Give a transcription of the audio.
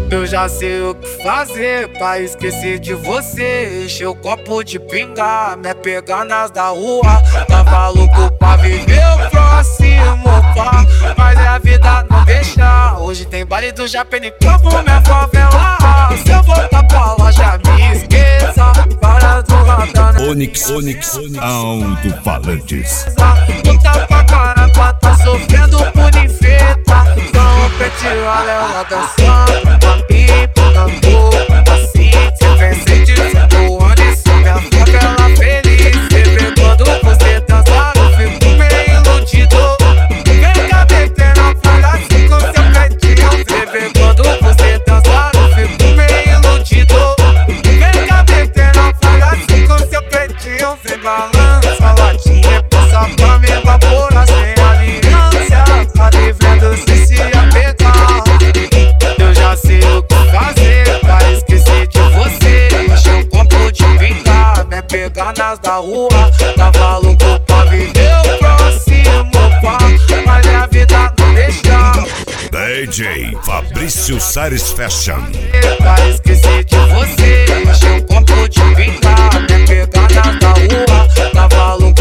Eu já sei o que fazer pra esquecer de você. Encher o copo de pinga, me pegar nas da rua. Tava louco pra viver o próximo pá, mas é a vida não deixa. Hoje tem baile do Japene, como minha favela. Se eu voltar pra loja, me esqueça. Para do radar, Onyx, alto-falantes. puta pra caramba, tá sofrendo por infeta. Então o pretinho ela dançando, a pipa na boca, assim. Se vem sente do Onyx, minha favela feliz. Você vê quando você dança, eu fico meio iludido. Vem cá metendo fala assim com seu pretinho. Você vê quando você dança, eu fico meio iludido. Vem cá metendo fala assim com seu pretinho. Vem balança a latinha, passa pra me evaporar sem aliança. Tá vivendo sem se apegar. Eu já sei o que fazer pra esquecer de você. Encher um copo de pinga, me pegar nas da rua. Tava louco pra viver o próximo pá, mas a vida não deixa. DJ Fabrício Sares Fashion. Pra esquecer de você. Encher um copo de pinga, me pegar nas da rua. Tava louco